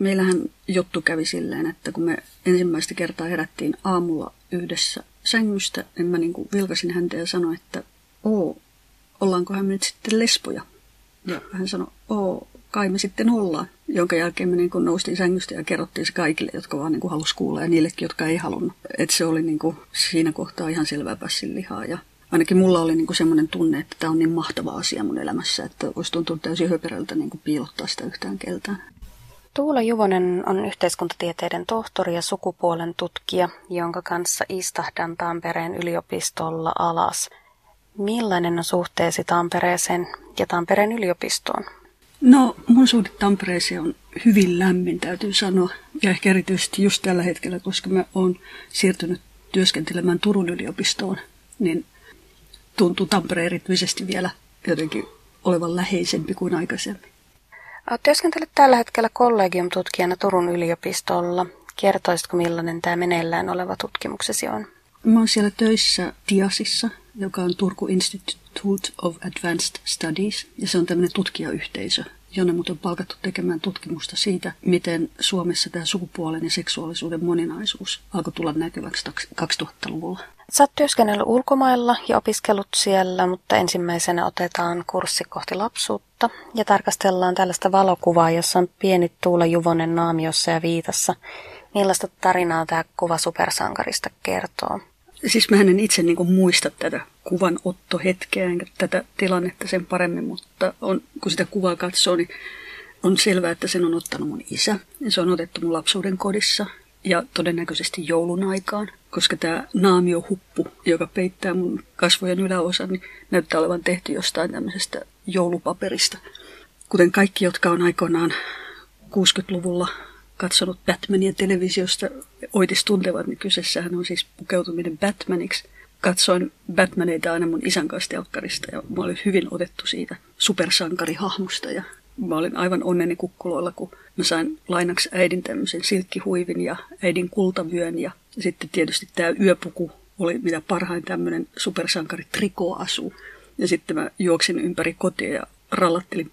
meillähän juttu kävi silleen, että kun me ensimmäistä kertaa herättiin aamulla yhdessä sängystä, niin mä niin kuin vilkasin häntä ja sanoin, että ollaankohan me nyt sitten lesboja? Ja hän sanoi, kai me sitten ollaan. Jonka jälkeen me niin kuin noustiin sängystä ja kerrottiin se kaikille, jotka vaan niin kuin halusi kuulla ja niillekin, jotka ei halunnut. Että se oli niin kuin siinä kohtaa ihan selvää pässinlihaa. Ja ainakin mulla oli niin kuin semmoinen tunne, että tämä on niin mahtava asia mun elämässä, että olisi tuntunut täysin höperöltä niin kuin piilottaa sitä yhtään keltään. Tuula Juvonen on yhteiskuntatieteiden tohtori ja sukupuolen tutkija, jonka kanssa istahdan Tampereen yliopistolla alas. Millainen on suhteesi Tampereeseen ja Tampereen yliopistoon? No, mun suhde Tampereeseen on hyvin lämmin, täytyy sanoa. Ja ehkä erityisesti just tällä hetkellä, koska mä oon siirtynyt työskentelemään Turun yliopistoon, niin tuntuu Tampere erityisesti vielä jotenkin olevan läheisempi kuin aikaisemmin. Työskentelet tällä hetkellä kollegium-tutkijana Turun yliopistolla. Kertoisitko, millainen tämä meneillään oleva tutkimuksesi on? Mä oon siellä töissä TIASissa, joka on Turku Institute of Advanced Studies, ja se on tämmöinen tutkijayhteisö, jonne mut on palkattu tekemään tutkimusta siitä, miten Suomessa tämä sukupuolen ja seksuaalisuuden moninaisuus alkoi tulla näkyväksi 2000-luvulla. Sä oot työskennellyt ulkomailla ja opiskellut siellä, mutta ensimmäisenä otetaan kurssi kohti lapsuutta ja tarkastellaan tällaista valokuvaa, jossa on pieni Tuula Juvonen naamiossa ja viitassa. Millaista tarinaa tämä kuva supersankarista kertoo? Siis mä en itse niin kuin muista tätä kuvanottohetkeä enkä tätä tilannetta sen paremmin, mutta kun sitä kuvaa katsoo, niin on selvää, että sen on ottanut mun isä. Ja se on otettu mun lapsuuden kodissa ja todennäköisesti joulun aikaan, koska tämä naamiohuppu, joka peittää mun kasvojen yläosan, niin näyttää olevan tehty jostain tämmöisestä joulupaperista. Kuten kaikki, jotka on aikoinaan 60-luvulla katsonut Batmania televisiosta oitis tuntevat, niin kyseessähän on siis pukeutuminen Batmaniksi. Katsoin Batmaneita aina mun isän kanssa telkkarista ja mä olin hyvin otettu siitä supersankarihahmosta ja mä olin aivan onneni kukkuloilla, kun mä sain lainaksi äidin tämmöisen silkkihuivin ja äidin kultavyön ja sitten tietysti tämä yöpuku oli mitä parhain tämmöinen supersankari trikoasu. Ja sitten mä juoksin ympäri kotia ja rallattelin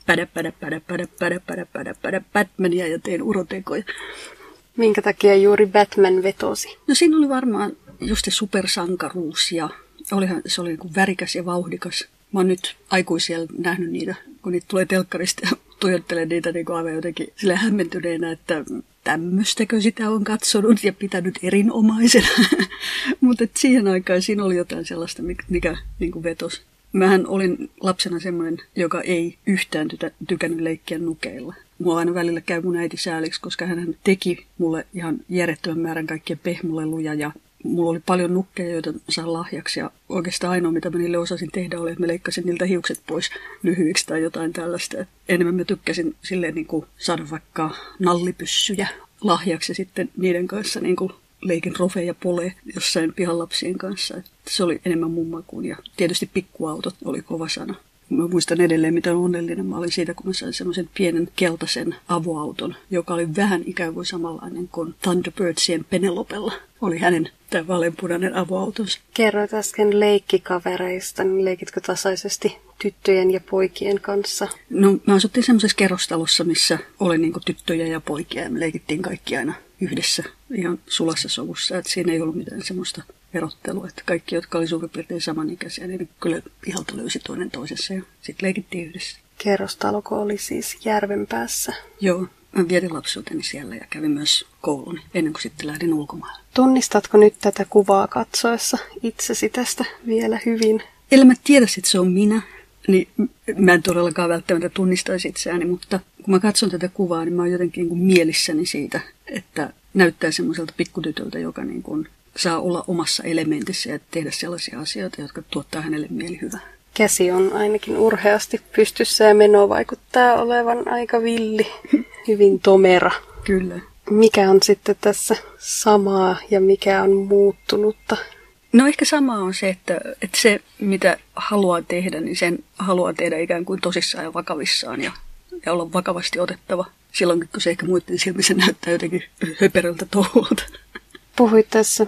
Batmania ja tein urotekoja. Minkä takia juuri Batman vetosi? No siinä oli varmaan just se supersankaruus ja se oli niin kuin värikäs ja vauhdikas. Mä oon nyt aikuisia nähnyt niitä, kun niitä tulee telkkarista ja tuijottelen niitä niin kuin aivan jotenkin sillä hämmentyneenä, että tämmöistäkö sitä on katsonut ja pitänyt erinomaisena. Mutta siihen aikaan siinä oli jotain sellaista, mikä niin kuin vetosi. Mähän olin lapsena semmoinen, joka ei yhtään tykännyt leikkiä nukeilla. Mua aina välillä käy mun äiti sääliksi, koska hän teki mulle ihan järjettömän määrän kaikkia pehmoleluja ja mulla oli paljon nukkeja, joita saan lahjaksi. Ja oikeastaan ainoa, mitä mä niille osasin tehdä, oli, että mä leikkasin niiltä hiukset pois lyhyiksi tai jotain tällaista. Et enemmän mä tykkäsin silleen niin kuin saada vaikka nallipyssyjä lahjaksi ja sitten niiden kanssa niin kuin leikin rofe ja pole jossain pihalapsien kanssa. Et se oli enemmän mun makuun ja tietysti pikkuautot oli kova sana. Mä muistan edelleen, miten onnellinen mä olin siitä, kun mä sain semmoisen pienen keltaisen avoauton, joka oli vähän ikään kuin samanlainen kuin Thunderbirdsien Penelopella. Oli hänen tämä vaaleanpunainen avoautonsa. Kerroit äsken leikkikavereista, niin leikitkö tasaisesti tyttöjen ja poikien kanssa? No mä asuttiin semmoisessa kerrostalossa, missä oli niinku tyttöjä ja poikia ja me leikittiin kaikki aina yhdessä ihan sulassa sovussa. Et siinä ei ollut mitään semmoista erottelua, että kaikki, jotka oli suurin piirtein samanikäisiä, niin kyllä pihalta löysi toinen toisessa ja sitten leikittiin yhdessä. Kerrostaloko oli siis järven päässä? Joo, mä vietin lapsuuteni siellä ja kävin myös kouluni ennen kuin sitten lähdin ulkomaille. Tunnistatko nyt tätä kuvaa katsoessa itsesi tästä vielä hyvin? Ellei mä tiedä, että se on minä, niin mä en todellakaan välttämättä tunnistaisi itseäni, mutta kun mä katson tätä kuvaa, niin mä oon jotenkin niin kuin mielissäni siitä, että näyttää semmoiselta pikkutytöltä, joka niin kuin saa olla omassa elementissä ja tehdä sellaisia asioita, jotka tuottaa hänelle mielihyvää. Käsi on ainakin urheasti pystyssä ja meno vaikuttaa olevan aika villi, hyvin tomera. Kyllä. Mikä on sitten tässä samaa ja mikä on muuttunutta? No ehkä sama on se, että se mitä haluaa tehdä, niin sen haluaa tehdä ikään kuin tosissaan ja vakavissaan ja olla vakavasti otettava. Silloinkin, kun se ehkä muiden silmissä näyttää jotenkin höperöltä touhulta. Puhuit tässä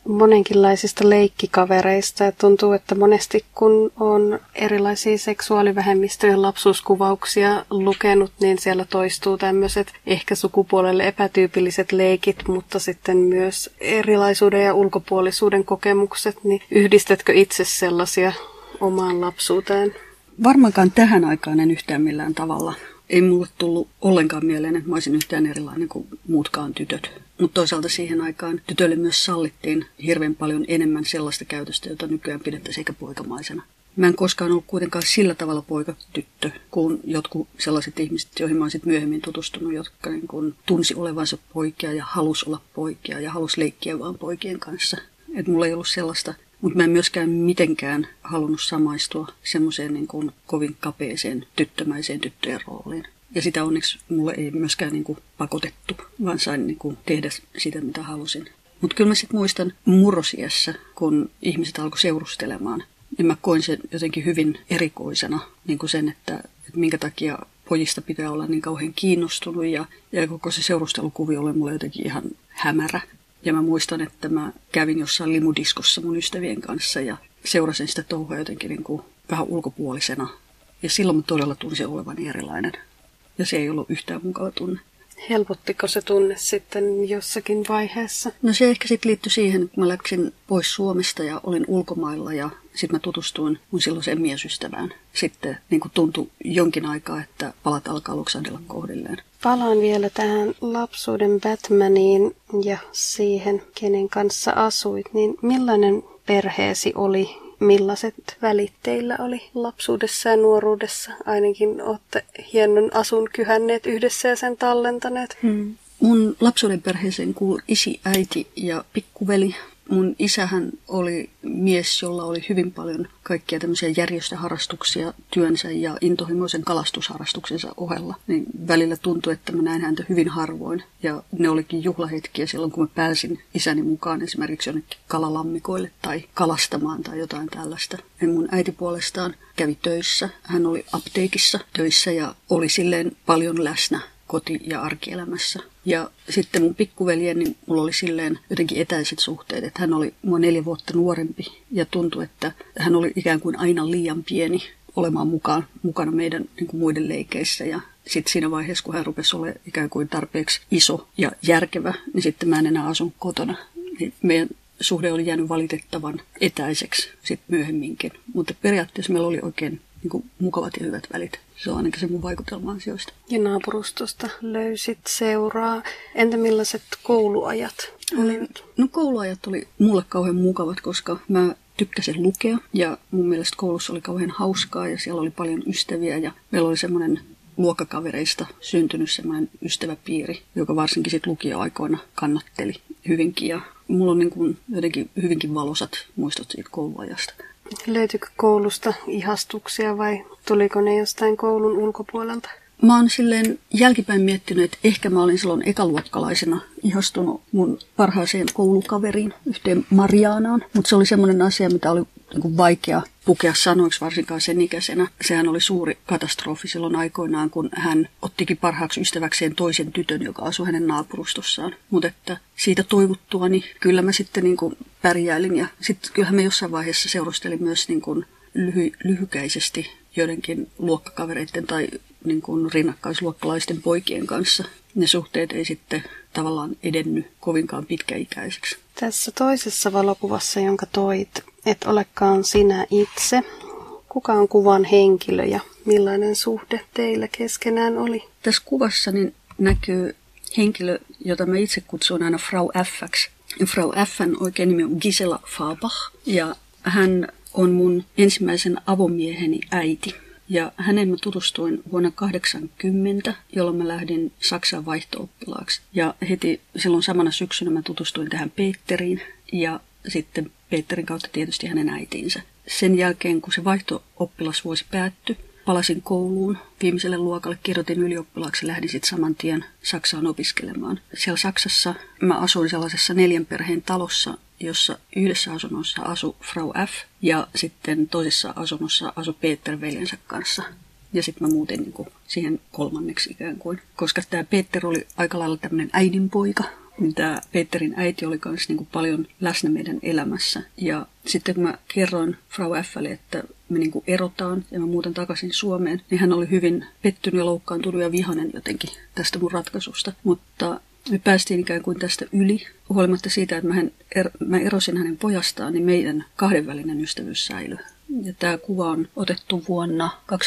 monenkinlaisista leikkikavereista ja tuntuu, että monesti kun on erilaisia seksuaalivähemmistöjen lapsuuskuvauksia lukenut, niin siellä toistuu tämmöiset ehkä sukupuolelle epätyypilliset leikit, mutta sitten myös erilaisuuden ja ulkopuolisuuden kokemukset, niin yhdistätkö itse sellaisia omaan lapsuuteen? Varmaankaan tähän aikaan en yhtään millään tavalla. Ei mulle tullut ollenkaan mieleen, että mä olisin yhtään erilainen kuin muutkaan tytöt. Mutta toisaalta siihen aikaan tytöille myös sallittiin hirveän paljon enemmän sellaista käytöstä, jota nykyään pidettäisiin eikä poikamaisena. Mä en koskaan ollut kuitenkaan sillä tavalla poika-tyttö, kuin jotkut sellaiset ihmiset, joihin mä oon sit myöhemmin tutustunut, jotka niin kun tunsi olevansa poikia ja halusi olla poikia ja halusi leikkiä vaan poikien kanssa. Et mulla ei ollut sellaista. Mutta mä en myöskään mitenkään halunnut samaistua semmoiseen niin kuin kovin kapeeseen tyttömäiseen tyttöjen rooliin. Ja sitä onneksi mulle ei myöskään niin kuin pakotettu, vaan sain niin kuin tehdä sitä, mitä halusin. Mutta kyllä mä sitten muistan murrosiässä, kun ihmiset alkoi seurustelemaan, niin mä koin sen jotenkin hyvin erikoisena niin kuin sen, että minkä takia pojista pitää olla niin kauhean kiinnostunut ja koko se seurustelukuvio oli mulle jotenkin ihan hämärä. Ja mä muistan, että mä kävin jossain limudiskossa mun ystävien kanssa ja seurasin sitä touhua jotenkin niin kuin vähän ulkopuolisena. Ja silloin mä todella tunsin olevani erilainen. Ja se ei ollut yhtään mukava tunne. Helpottiko se tunne sitten jossakin vaiheessa? No se ehkä sitten liittyi siihen, että mä läksin pois Suomesta ja olin ulkomailla ja sitten mä tutustuin mun silloiseen miesystävään. Sitten niin kuin tuntui jonkin aikaa, että palat alkaa loksahdella kohdilleen. Palaan vielä tähän lapsuuden Batmaniin ja siihen, kenen kanssa asuit. Niin millainen perheesi oli? Millaiset välit teillä oli lapsuudessa ja nuoruudessa? Ainakin olette hienon asun kyhänneet yhdessä ja sen tallentaneet. Mun lapsuuden perheeseen kuului isi, äiti ja pikkuveli. Mun isähän oli mies, jolla oli hyvin paljon kaikkia tämmöisiä järjestöharrastuksia työnsä ja intohimoisen kalastusharrastuksensa ohella. Niin välillä tuntui, että mä näin häntä hyvin harvoin. Ja ne olikin juhlahetkiä silloin, kun mä pääsin isäni mukaan esimerkiksi jonnekin kalalammikoille tai kalastamaan tai jotain tällaista. Ja mun äiti puolestaan kävi töissä. Hän oli apteekissa töissä ja oli silleen paljon läsnä koti- ja arkielämässä. Ja sitten mun pikkuveljeni, niin mulla oli silleen jotenkin etäiset suhteet, että hän oli mua 4 vuotta nuorempi ja tuntui, että hän oli ikään kuin aina liian pieni olemaan mukana meidän niin kuin muiden leikeissä. Ja sitten siinä vaiheessa, kun hän rupesi olemaan ikään kuin tarpeeksi iso ja järkevä, niin sitten mä en enää asun kotona. Niin meidän suhde oli jäänyt valitettavan etäiseksi sitten myöhemminkin, mutta periaatteessa meillä oli oikein niin kuin mukavat ja hyvät välit. Se on ainakin se mun vaikutelma asioista. Ja naapurustosta löysit seuraa. Entä millaiset kouluajat olivat? No kouluajat oli mulle kauhean mukavat, koska mä tykkäsin lukea ja mun mielestä koulussa oli kauhean hauskaa ja siellä oli paljon ystäviä ja meillä oli semmoinen luokkakavereista syntynyt semmoinen ystäväpiiri, joka varsinkin sit lukioaikoina kannatteli hyvinkin ja mulla on niin kuin jotenkin hyvinkin valoisat muistot siitä kouluajasta. Löytyykö koulusta ihastuksia vai tuliko ne jostain koulun ulkopuolelta? Mä oon silleen jälkipäin miettinyt, että ehkä mä olin silloin ekaluokkalaisena ihastunut mun parhaaseen koulukaveriin, yhteen Marianaan. Mutta se oli semmoinen asia, mitä oli niin vaikea pukea sanoiksi, varsinkaan sen ikäisenä. Sehän oli suuri katastrofi silloin aikoinaan, kun hän ottikin parhaaksi ystäväkseen toisen tytön, joka asui hänen naapurustossaan. Mutta että siitä toivuttua, niin kyllä mä sitten niin kuin pärjäilin. Ja sitten kyllähän me jossain vaiheessa seurustelin myös niin kuin lyhykäisesti joidenkin luokkakavereiden tai niin kuin rinnakkaisluokkalaisten poikien kanssa. Ne suhteet ei sitten tavallaan edennyt kovinkaan pitkäikäiseksi. Tässä toisessa valokuvassa, jonka toit, et olekaan sinä itse. Kuka on kuvan henkilö ja millainen suhde teillä keskenään oli? Tässä kuvassa niin näkyy henkilö, jota mä itse kutsun aina Frau F:ksi. Frau F:n oikein nimi on Gisela Fabach ja hän on mun ensimmäisen avomieheni äiti. Ja häneen mä tutustuin vuonna 1980, jolloin mä lähdin Saksaan vaihto-oppilaaksi. Ja heti silloin samana syksynä mä tutustuin tähän Peteriin ja sitten Peterin kautta tietysti hänen äitiinsä. Sen jälkeen, kun se vaihto-oppilasvuosi päättyi, palasin kouluun viimeiselle luokalle, kirjoitin ylioppilaaksi ja lähdin sitten saman tien Saksaan opiskelemaan. Siellä Saksassa mä asuin sellaisessa 4 perheen talossa, jossa yhdessä asunnossa asui Frau F. ja sitten toisessa asunnossa asui Peter veljensä kanssa. Ja sitten mä muutin niin kuin siihen kolmanneksi ikään kuin. Koska tämä Peter oli aika lailla tämmöinen äidinpoika, niin tämä Peterin äiti oli myös niin kuin paljon läsnä meidän elämässä. Ja sitten kun mä kerroin Frau F:lle, että me niin kuin erotaan ja mä muutan takaisin Suomeen, niin hän oli hyvin pettynyt ja loukkaantunut ja vihainen jotenkin tästä mun ratkaisusta. Mutta me päästiin ikään kuin tästä yli, huolimatta siitä, että mä erosin hänen pojastaan, niin meidän kahdenvälinen ystävyys säilyi. Ja tämä kuva on otettu vuonna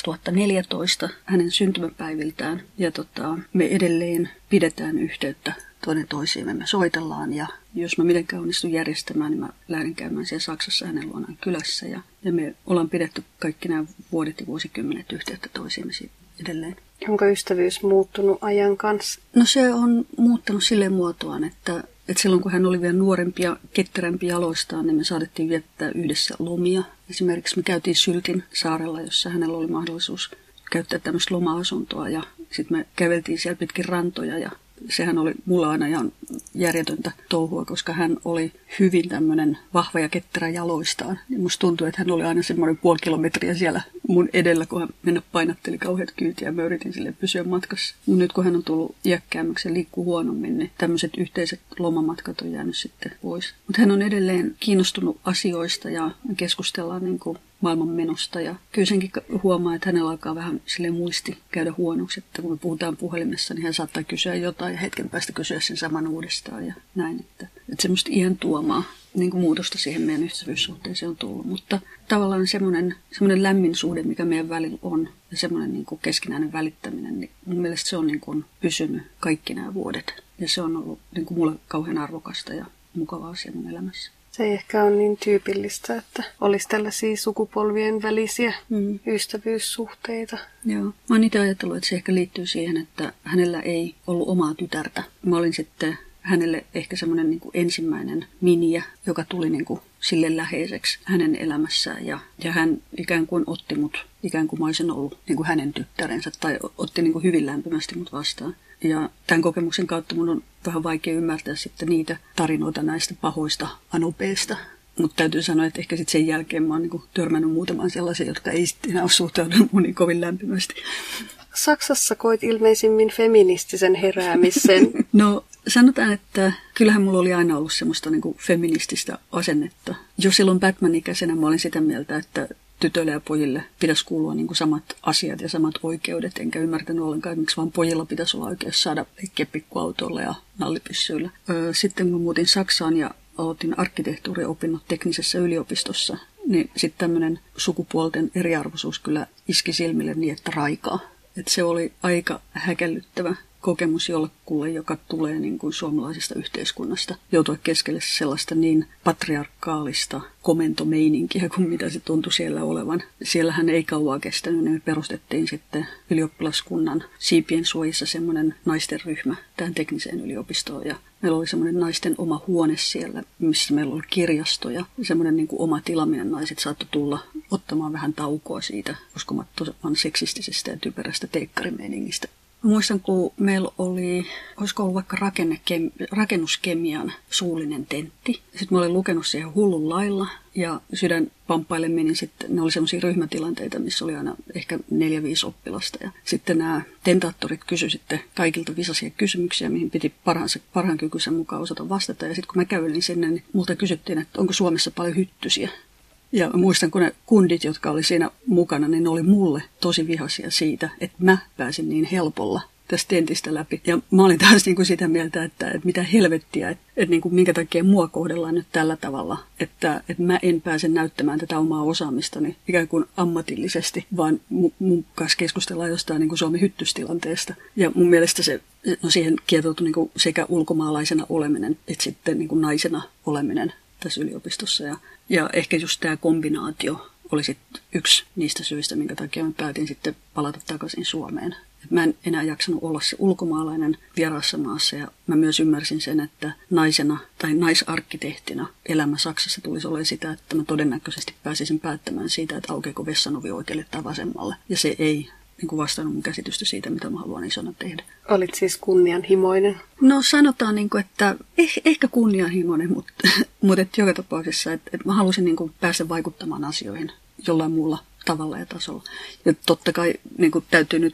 2014 hänen syntymäpäiviltään. Ja me edelleen pidetään yhteyttä toinen toisiimme. Me soitellaan ja jos mä mitenkään onnistun järjestämään, niin mä lähden käymään siellä Saksassa hänen luonaan kylässä. Ja me ollaan pidetty kaikki nämä vuodet ja vuosikymmenet yhteyttä toisiimme edelleen. Onko ystävyys muuttunut ajan kanssa? No se on muuttanut silleen muotoaan, että silloin kun hän oli vielä nuorempi ja ketterämpi jaloistaan, niin me saatettiin viettää yhdessä lomia. Esimerkiksi me käytiin Syltin saarella, jossa hänellä oli mahdollisuus käyttää tämmöistä loma-asuntoa ja sitten me käveltiin siellä pitkin rantoja ja sehän oli mulla aina ihan järjetöntä touhua, koska hän oli hyvin tämmöinen vahva ja ketterä jaloistaan. Ja musta tuntui, että hän oli aina semmoinen 0,5 kilometriä siellä mun edellä, kun hän mennä painatteli kauheat kyytiä ja mä yritin sille pysyä matkassa. Mutta nyt kun hän on tullut iäkkäämmäksi ja liikkuu huonommin, niin tämmöiset yhteiset lomamatkat on jäänyt sitten pois. Mutta hän on edelleen kiinnostunut asioista ja keskustellaan niin kuin maailman menosta. Ja kyllä senkin huomaa, että hänellä alkaa vähän sille muisti käydä huonoksi, että kun me puhutaan puhelimessa, niin hän saattaa kysyä jotain ja hetken päästä kysyä sen saman uudestaan ja näin. Että semmoista iän tuomaa niin kuin muutosta siihen meidän ystävyyssuhteeseen on tullut. Mutta tavallaan semmoinen lämmin suhde, mikä meidän välillä on ja semmoinen niin kuin keskinäinen välittäminen, niin mun mielestä se on niin kuin pysynyt kaikki nämä vuodet. Ja se on ollut niin kuin mulle kauhean arvokasta ja mukava asia mun elämässä. Se ei ehkä ole niin tyypillistä, että olisi tällaisia sukupolvien välisiä ystävyyssuhteita. Joo. Mä oon itse ajatellut, että se ehkä liittyy siihen, että hänellä ei ollut omaa tytärtä. Mä olin sitten hänelle ehkä semmoinen niin kuin ensimmäinen miniä, joka tuli niin kuin sille läheiseksi hänen elämässään. Ja hän ikään kuin otti mut, ikään kuin mä olisin ollut niin kuin hänen tyttärensä, tai otti niin kuin hyvin lämpimästi mut vastaan. Ja tämän kokemuksen kautta mun on vähän vaikea ymmärtää sitten niitä tarinoita näistä pahoista anopeista. Mutta täytyy sanoa, että ehkä sitten sen jälkeen mä oon niin kuin törmännyt muutaman sellaisen, jotka ei sitten enää ole suhtautunut mun niin kovin lämpimästi. Saksassa koit ilmeisimmin feministisen heräämisen. No sanotaan, että kyllähän mulla oli aina ollut semmoista niin kuin feminististä asennetta. Jo silloin Batman-ikäisenä mä olin sitä mieltä, että tytöille ja pojille pitäisi kuulua niin kuin samat asiat ja samat oikeudet, enkä ymmärtänyt ollenkaan, että miksi vaan pojilla pitäisi olla oikeus saada leikkiä pikkuautoilla ja nallipyssyillä. Sitten kun muutin Saksaan ja aloitin arkkitehtuuriopinnot teknisessä yliopistossa, niin sitten tämmöinen sukupuolten eriarvoisuus kyllä iski silmille niin, että raikaa. Et se oli aika häkellyttävä kokemus jollekulle, joka tulee niin kuin suomalaisesta yhteiskunnasta, joutua keskelle sellaista niin patriarkaalista komentomeininkiä kuin mitä se tuntui siellä olevan. Siellähän ei kauaa kestänyt, niin me perustettiin sitten ylioppilaskunnan siipien suojissa semmoinen naisten ryhmä tähän tekniseen yliopistoon. Ja meillä oli semmoinen naisten oma huone siellä, missä meillä oli kirjasto ja semmoinen niin kuin oma tila. Meidän naiset saattoi tulla ottamaan vähän taukoa siitä uskomattoman seksistisestä ja typerästä teikkarimeiningistä. Mä muistan, kun meillä oli, olisiko ollut vaikka rakennuskemian suullinen tentti. Sitten mä olin lukenut siihen hullun lailla ja sydänpamppaille menin sitten, ne oli semmoisia ryhmätilanteita, missä oli aina ehkä 4-5 oppilasta. Ja sitten nämä tentaattorit kysyivät sitten kaikilta visaisia kysymyksiä, mihin piti parhaan kykyisen mukaan osata vastata. Ja sitten kun mä kävelin sinne, niin multa kysyttiin, että onko Suomessa paljon hyttysiä. Ja muistan, kun ne kundit, jotka oli siinä mukana, niin ne oli mulle tosi vihaisia siitä, että mä pääsin niin helpolla tästä tentistä läpi. Ja mä olin taas niin kuin sitä mieltä, että mitä helvettiä, että niin kuin minkä takia mua kohdellaan nyt tällä tavalla, että mä en pääse näyttämään tätä omaa osaamistani ikään kuin ammatillisesti, vaan mun kanssa keskustellaan jostain niin kuin Suomen hyttystilanteesta. Ja mun mielestä siihen kietoutui niin kuin sekä ulkomaalaisena oleminen, että sitten niin kuin naisena oleminen tässä yliopistossa. Ja ehkä just tämä kombinaatio oli sitten yksi niistä syistä, minkä takia mä päätin sitten palata takaisin Suomeen. Et mä en enää jaksanut olla se ulkomaalainen vieraassa maassa ja mä myös ymmärsin sen, että naisena tai naisarkkitehtina elämä Saksassa tulisi olemaan sitä, että mä todennäköisesti pääsisin päättämään siitä, että aukeako vessanovi oikealle tai vasemmalle. Ja se ei niin kuin vastannut mun käsitystä siitä, mitä mä haluan isona tehdä. Olit siis kunnianhimoinen? No sanotaan, niin kuin, että ehkä kunnianhimoinen, mutta joka tapauksessa, että mä halusin niin kuin päästä vaikuttamaan asioihin jollain muulla tavalla ja tasolla. Ja totta kai niin kuin täytyy nyt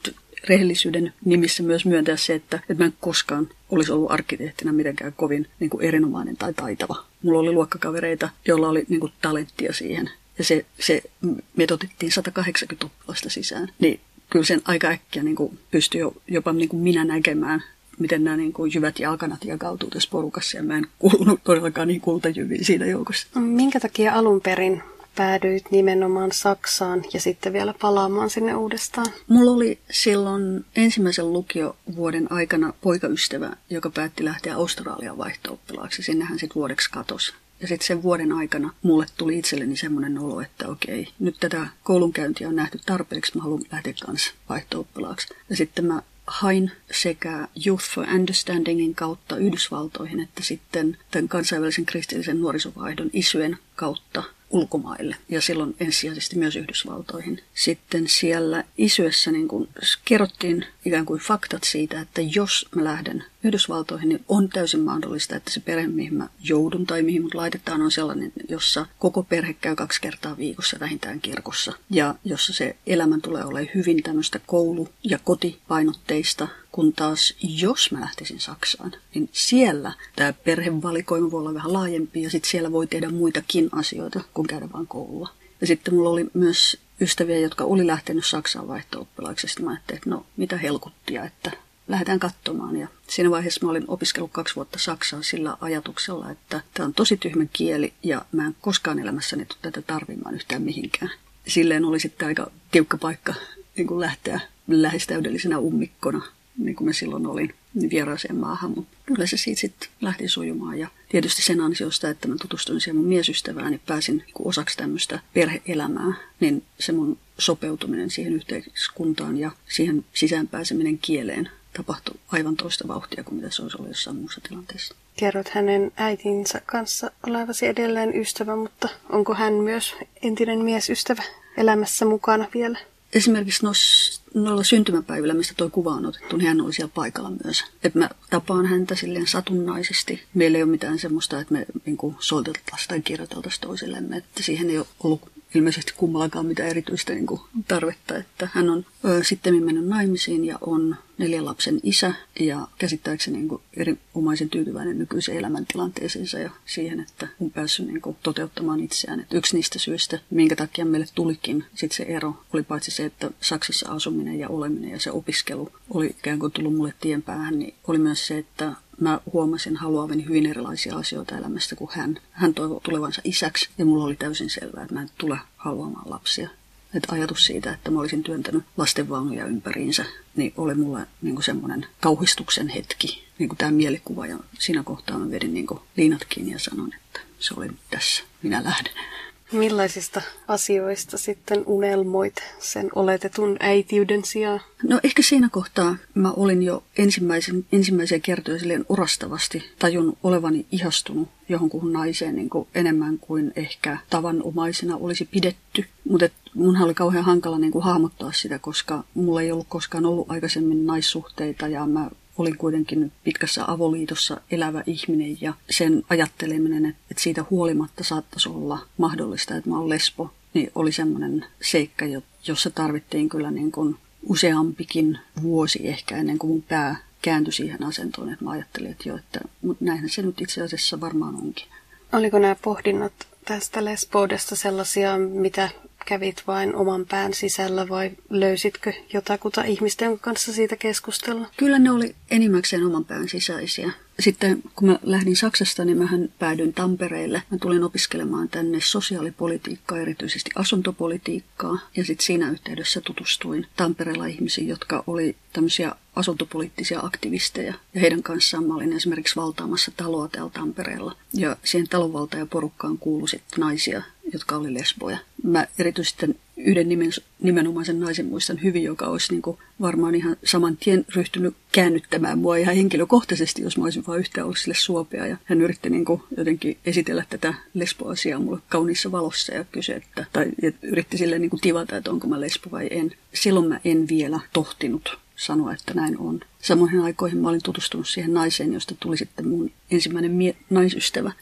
rehellisyyden nimissä myös myöntää se, että mä en koskaan olisi ollut arkkitehtina mitenkään kovin niin kuin erinomainen tai taitava. Mulla oli luokkakavereita, joilla oli niin kuin talenttia siihen. Ja se metotettiin 180 oppilasta sisään. Niin kyllä sen aika äkkiä niin kuin pystyi jopa niin kuin minä näkemään, miten nämä niin kuin jyvät ja alkanat jakautuu tässä porukassa. Ja mä en kuulunut todellakaan niin kultajyviin siinä joukossa. Minkä takia alun perin päädyit nimenomaan Saksaan ja sitten vielä palaamaan sinne uudestaan? Mulla oli silloin ensimmäisen lukiovuoden aikana poikaystävä, joka päätti lähteä Australian vaihto-oppilaaksi. Sinnehän sitten vuodeksi katosi. Ja sitten sen vuoden aikana mulle tuli itselleni semmoinen olo, että okei, nyt tätä koulunkäyntiä on nähty tarpeeksi, mä haluan lähteä kanssa vaihto-oppilaaksi. Ja sitten mä hain sekä Youth for Understandingin kautta Yhdysvaltoihin, että sitten tämän kansainvälisen kristillisen nuorisovaihdon ISYen kautta ulkomaille ja silloin ensisijaisesti myös Yhdysvaltoihin. Sitten siellä ISYessä niin kun kerrottiin ikään kuin faktat siitä, että jos mä lähden Yhdysvaltoihin, niin on täysin mahdollista, että se perhe, mihin mä joudun tai mihin mut laitetaan, on sellainen, jossa koko perhe käy 2 kertaa viikossa vähintään kirkossa. Ja jossa se elämän tulee olemaan hyvin tämmöistä koulu- ja kotipainotteista, kun taas jos mä lähtisin Saksaan, niin siellä tämä perhevalikoima voi olla vähän laajempi ja sitten siellä voi tehdä muitakin asioita kuin käydä vaan koulua. Ja sitten mulla oli myös ystäviä, jotka oli lähtenyt Saksaan vaihto-oppilaaksi. Sitten mä ajattelin, että no mitä helkuttia, että lähdetään katsomaan. Ja siinä vaiheessa mä olin opiskellut 2 vuotta Saksaa sillä ajatuksella, että tämä on tosi tyhmä kieli ja mä en koskaan elämässäni tule tätä tarvimaan yhtään mihinkään. Silleen oli sitten aika tiukka paikka niin kuin lähteä lähes täydellisenä ummikkona, niin kuin mä silloin olin, niin vieraaseen maahan. Mutta kyllä se siitä sitten lähti sujumaan. Ja tietysti sen ansiosta, että mä tutustuin siihen mun miesystävään ja pääsin niin kuin osaksi tämmöistä perhe-elämää, niin se mun sopeutuminen siihen yhteiskuntaan ja siihen sisäänpääseminen kieleen tapahtui aivan toista vauhtia kuin mitä se olisi ollut jossain muussa tilanteessa. Kerrot hänen äitinsä kanssa olevasi edelleen ystävä, mutta onko hän myös entinen miesystävä elämässä mukana vielä? Esimerkiksi noilla syntymäpäivillä, mistä tuo kuva on otettu, niin hän oli siellä paikalla myös. Että mä tapaan häntä silleen satunnaisesti. Meillä ei ole mitään semmoista, että me niin soiteltaisiin tai kirjoiteltaisiin toisillemme. Että siihen ei ole ollut ilmeisesti kummallakaan mitään erityistä niin tarvetta. Että hän on sitten mennyt naimisiin ja on 4 lapsen isä ja käsittääkseni niin erinomaisen tyytyväinen nykyiseen elämäntilanteeseensa ja siihen, että on päässyt niin toteuttamaan itseään. Että yksi niistä syistä, minkä takia meille tulikin sit se ero, oli paitsi se, että Saksassa asuminen ja oleminen ja se opiskelu oli ikään kuin tullut mulle tien päähän, niin oli myös se, että mä huomasin haluavani hyvin erilaisia asioita elämästä kuin hän. Hän toivoi tulevansa isäksi ja mulla oli täysin selvää, että mä en tule haluamaan lapsia. Että ajatus siitä, että mä olisin työntänyt lastenvaunuja ympäriinsä, niin oli mulle niin semmoinen kauhistuksen hetki, niin kuin tämä mielikuva. Ja siinä kohtaa mä vedin niin liinat kiinni ja sanoin, että se oli tässä, minä lähden. Millaisista asioista sitten unelmoit sen oletetun äitiyden sijaan? No ehkä siinä kohtaa mä olin jo ensimmäisiä kertoja silleen orastavasti tajun olevani ihastunut johonkuhun naiseen niin kuin enemmän kuin ehkä tavanomaisena olisi pidetty. Mutta munhan oli kauhean hankala niin kuin hahmottaa sitä, koska mulla ei ollut koskaan ollut aikaisemmin naissuhteita ja mä olin kuitenkin pitkässä avoliitossa elävä ihminen ja sen ajatteleminen, että siitä huolimatta saattaisi olla mahdollista, että mä olen lesbo, niin oli semmoinen seikka, jossa tarvittiin kyllä niin kuin useampikin vuosi ehkä ennen kuin mun pää kääntyi siihen asentoon, että mä ajattelin, että joo, mutta näinhän se nyt itse asiassa varmaan onkin. Oliko nämä pohdinnat tästä lesboudesta sellaisia, mitä kävit vain oman pään sisällä vai löysitkö jotakuta ihmistä, jonka kanssa siitä keskustella? Kyllä ne oli enimmäkseen oman pään sisäisiä. Sitten kun mä lähdin Saksasta, niin mähän päädyin Tampereelle. Mä tulin opiskelemaan tänne sosiaalipolitiikkaa, erityisesti asuntopolitiikkaa. Ja sitten siinä yhteydessä tutustuin Tampereella ihmisiin, jotka oli tämmöisiä asuntopoliittisia aktivisteja. Ja heidän kanssaan mä olin esimerkiksi valtaamassa taloa täällä Tampereella. Ja siihen talonvaltajaporukkaan kuului sitten naisia, jotka oli lesboja. Mä erityisesti yhden nimenomaisen naisen muistan hyvin, joka olisi niin kuin varmaan ihan saman tien ryhtynyt käännyttämään mua ihan henkilökohtaisesti, jos mä olisin vaan yhtään ollut sille suopea. Ja hän yritti niin kuin jotenkin esitellä tätä lesboasiaa mulle kauniissa valossa ja kysyi, yritti silleen niin kuin tivata, että onko mä lesbo vai en. Silloin mä en vielä tohtinut sanoa, että näin on. Samoihin aikoihin mä olin tutustunut siihen naiseen, josta tuli sitten mun ensimmäinen naisystävä.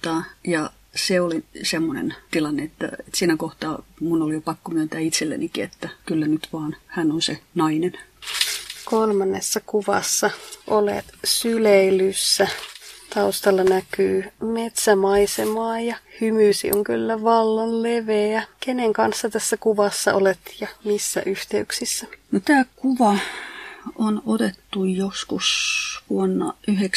Ja se oli semmoinen tilanne, että siinä kohtaa mun oli jo pakko myöntää itsellenikin, että kyllä nyt vaan hän on se nainen. 3. kuvassa olet syleilyssä. Taustalla näkyy metsämaisemaa ja hymysi on kyllä vallan leveä. Kenen kanssa tässä kuvassa olet ja missä yhteyksissä? No, tämä kuva on otettu joskus vuonna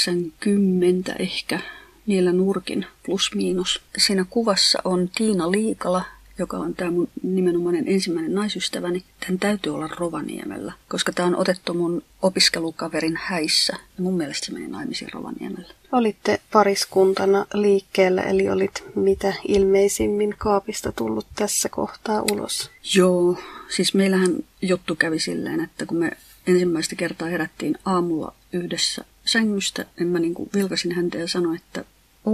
90 ehkä niillä nurkin plus miinus. Siinä kuvassa on Tiina Liikala, joka on tämä mun nimenomainen ensimmäinen naisystäväni. Tämän täytyy olla Rovaniemellä, koska tämä on otettu mun opiskelukaverin häissä. Ja mun mielestä se meni naimisiin Rovaniemellä. Olitte pariskuntana liikkeellä, eli olit mitä ilmeisimmin kaapista tullut tässä kohtaa ulos? Joo, siis meillähän juttu kävi silleen, että kun me ensimmäistä kertaa herättiin aamulla yhdessä sängystä, niin mä niin kuin vilkasin häntä ja sanoin, että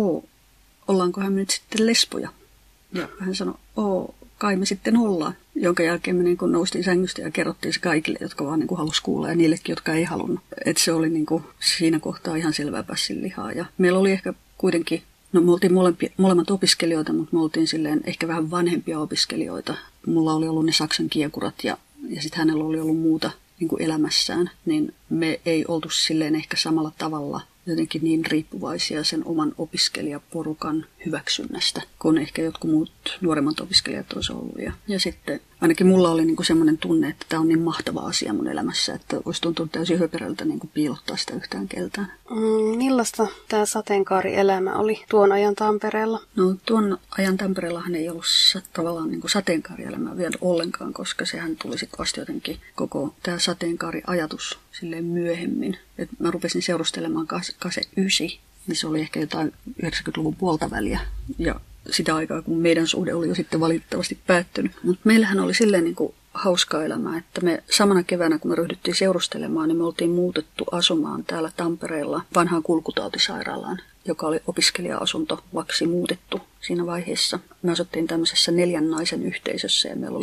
ollaankohan me nyt sitten lesboja? Ja hän sanoi, kai me sitten ollaan. Jonka jälkeen me niin kuin noustiin sängystä ja kerrottiin se kaikille, jotka vaan niin kuin halusi kuulla ja niillekin, jotka ei halunnut. Että se oli niin kuin siinä kohtaa ihan selvää pässinlihaa. Ja meillä oli ehkä kuitenkin, no me oltiin molemmat opiskelijoita, mutta me oltiin silleen ehkä vähän vanhempia opiskelijoita. Mulla oli ollut ne Saksan kiekurat ja sitten hänellä oli ollut muuta niin kuin elämässään. Niin me ei oltu silleen ehkä samalla tavalla jotenkin niin riippuvaisia sen oman opiskelijaporukan hyväksynnästä, kun ehkä jotkut muut nuoremmat opiskelijat olisi ollut. Ja sitten ainakin mulla oli niinku semmoinen tunne, että tämä on niin mahtava asia mun elämässä, että olisi tuntunut täysin höperältä niinku piilottaa sitä yhtään keltään. Millaista tämä sateenkaarielämä oli tuon ajan Tampereella? No, tuon ajan Tampereellahan ei ollut tavallaan niinku sateenkaarielämää vielä ollenkaan, koska sehän tuli sitten vasta jotenkin koko tämä sateenkaariajatus silleen myöhemmin. Et mä rupesin seurustelemaan Kase 9, niin se oli ehkä jotain 90-luvun puolta väliä. Ja sitä aikaa, kun meidän suhde oli jo sitten valitettavasti päättynyt. Mutta meillähän oli silleen niin kuin hauskaa elämää, että me samana keväänä, kun me ryhdyttiin seurustelemaan, niin me oltiin muutettu asumaan täällä Tampereella vanhaan kulkutautisairaalaan, joka oli opiskelija-asuntolaksi muutettu siinä vaiheessa. Me asuttiin tämmöisessä 4 naisen yhteisössä ja meillä oli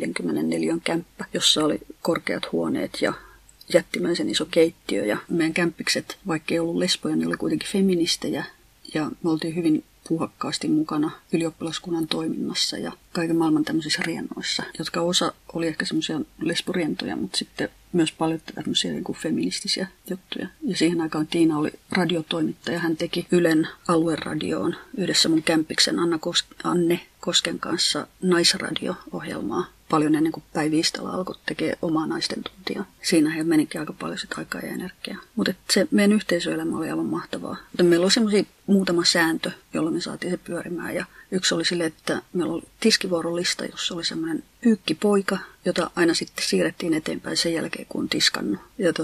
154 kämppä, jossa oli korkeat huoneet ja jättimäisen iso keittiö. Ja meidän kämppikset, vaikka ei ollut lesboja, niin oli kuitenkin feministejä ja me oltiin hyvin puuhakkaasti mukana ylioppilaskunnan toiminnassa ja kaiken maailman tämmöisissä riennoissa, jotka osa oli ehkä semmoisia lesborientoja, mutta sitten myös paljon tämmöisiä niin kuin feministisiä juttuja. Ja siihen aikaan Tiina oli radiotoimittaja. Hän teki Ylen alueradioon yhdessä mun kämppiksen Anne Kosken kanssa naisradio-ohjelmaa paljon ennen kuin Päivi Istala alkoi tekemään omaa naisten tuntia. Siinähän menikin aika paljon sitä aikaa ja energiaa. Mutta se meidän yhteisöelämä oli aivan mahtavaa. Mutta meillä oli semmoisia muutama sääntö, jolla me saatiin se pyörimään. Ja yksi oli sille, että meillä oli tiskivuorolista, jossa oli semmoinen pyykkipoika, jota aina sitten siirrettiin eteenpäin sen jälkeen, kun on tiskannut.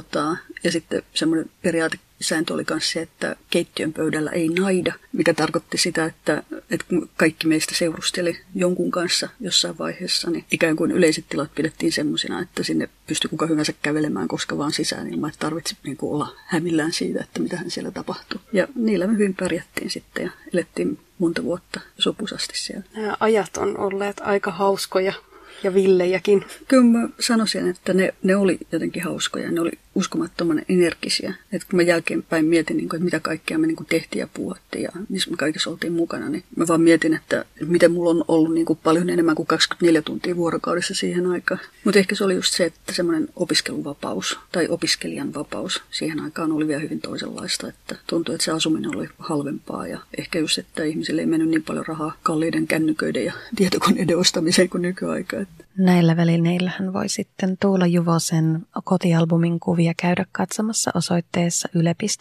Ja sitten semmoinen periaatesääntö oli myös se, että keittiön pöydällä ei naida, mikä tarkoitti sitä, että kun kaikki meistä seurusteli jonkun kanssa jossain vaiheessa, niin ikään kuin yleiset tilat pidettiin semmoisina, että sinne pystyi kuka hyvänsä kävelemään koska vaan sisään ilman, että tarvitsi niin kuin olla hämillään siitä, että mitähän siellä tapahtui. Ja niillä me hyvin pärjättiin sitten ja elettiin monta vuotta sopusasti siellä. Nämä ajat on olleet aika hauskoja ja villejäkin. Kyllä mä sanoisin, että ne oli jotenkin hauskoja. Ne oli uskomattoman energisiä. Että kun mä jälkeenpäin mietin, että mitä kaikkea me tehtiin ja puhuttiin ja missä me kaikissa oltiin mukana, niin mä vaan mietin, että miten mulla on ollut paljon enemmän kuin 24 tuntia vuorokaudessa siihen aikaan. Mutta ehkä se oli just se, että semmoinen opiskeluvapaus tai opiskelijan vapaus siihen aikaan oli vielä hyvin toisenlaista. Että tuntui, että se asuminen oli halvempaa ja ehkä just, että ihmisille ei mennyt niin paljon rahaa kalliiden kännyköiden ja tietokoneiden ostamiseen kuin nykyaikaa. Näillä välineillähän voi sitten Tuula Juvosen kotialbumin kuvia käydä katsomassa osoitteessa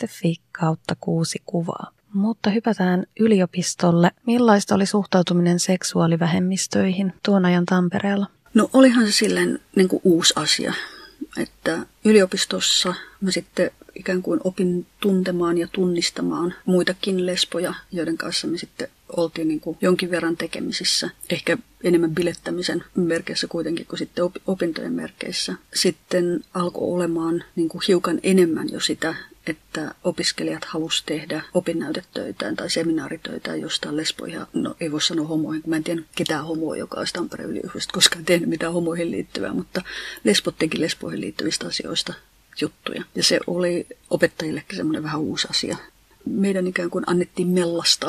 yle.fi/6 kuvaa. Mutta hypätään yliopistolle. Millaista oli suhtautuminen seksuaalivähemmistöihin tuon ajan Tampereella? No olihan se silleen niin kuin uusi asia, että yliopistossa mä sitten ikään kuin opin tuntemaan ja tunnistamaan muitakin lesboja, joiden kanssa me sitten oltiin niin kuin jonkin verran tekemisissä. Ehkä enemmän bilettämisen merkeissä kuitenkin kuin sitten opintojen merkeissä. Sitten alkoi olemaan niin kuin hiukan enemmän jo sitä, että opiskelijat halusi tehdä opinnäytetöitään tai seminaaritöitään jostain lesboihin. No ei voi sanoa homoihin, kun mä en tiedä ketään homoa, joka olisi Tampereen yliopistosta koskaan tehnyt mitään homoihin liittyvää, mutta lesbot teki lesboihin liittyvistä asioista juttuja. Ja se oli opettajillekin semmoinen vähän uusi asia. Meidän ikään kuin annettiin mellastaa